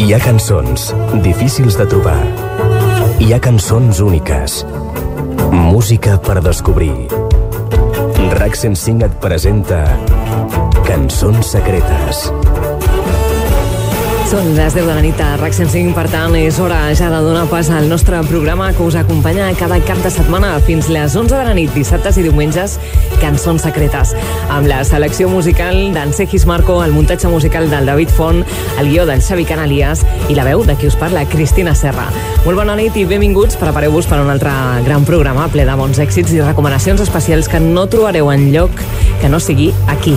Hi ha cançons difícils de trobar. Hi ha cançons úniques. Música per descobrir. RAC 105 et presenta Cançons secretes. Són les 10 de la nit a RAC 105, per tant, és hora ja de donar pas al nostre programa que us acompanya cada cap de setmana fins les 11 de la nit, dissabtes i diumenges, Cançons secretes, amb la selecció musical d'en Sergi Marco, el muntatge musical del David Font, el guió del Xavi Canalias i la veu de qui us parla, Cristina Serra. Molt bona nit i benvinguts, prepareu-vos per un altre gran programa ple de bons èxits i recomanacions especials que no trobareu enlloc que no sigui aquí,